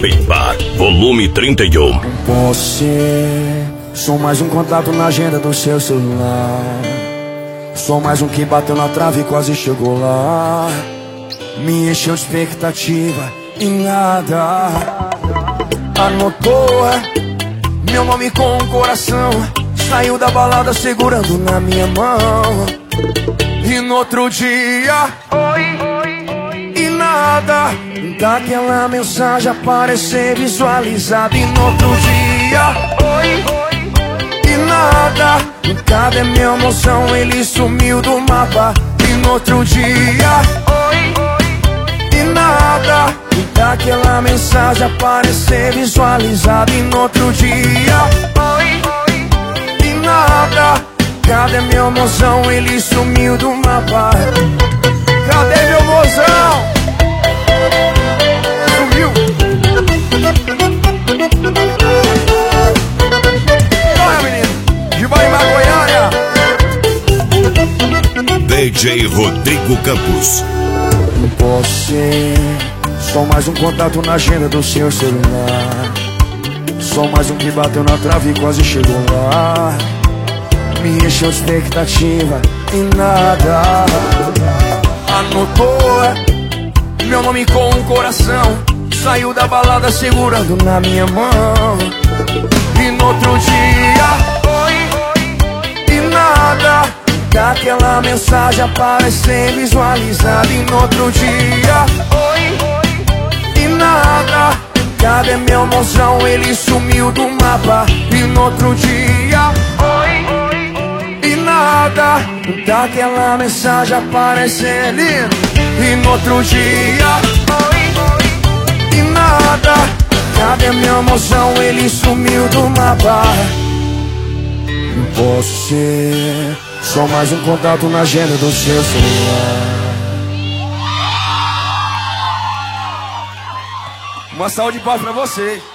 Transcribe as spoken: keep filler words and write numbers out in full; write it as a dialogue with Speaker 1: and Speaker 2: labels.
Speaker 1: Beat Bar, volume trinta e um.
Speaker 2: Você, sou mais um contato na agenda do seu celular. Sou mais um que bateu na trave e quase chegou lá. Me encheu de expectativa e nada. Anotou meu nome com um coração. Saiu da balada segurando na minha mão. E no outro dia, oi, e nada. Daquela mensagem aparecer visualizada. E no outro dia, oi, e nada. Cadê minha emoção? Ele sumiu do mapa. E no outro dia, oi, e nada. Daquela mensagem aparecer visualizada. E no outro dia, oi, e nada. Cadê meu mozão? Ele sumiu do mapa. Cadê meu mozão? Sumiu. Olha, menino, de Bahia, Goiânia.
Speaker 1: D J Rodrigo Campos.
Speaker 2: Você, sou mais um contato na agenda do seu celular. Sou mais um que bateu na trave e quase chegou lá. Me encheu de expectativa e nada. Anotou meu nome com um coração. Saiu da balada segurando na minha mão. E no outro dia, oi, e nada. Daquela mensagem aparecer visualizada. E no outro dia, oi, e nada. Cadê meu mozão? Ele sumiu do mapa. E no outro dia, oi, nada. Daquela mensagem aparecer lindo. E no outro dia, oi, e nada. Cadê meu emoção? Ele sumiu do mapa. Você, só mais um contato na agenda do seu celular. Uma salva de palmas pra você.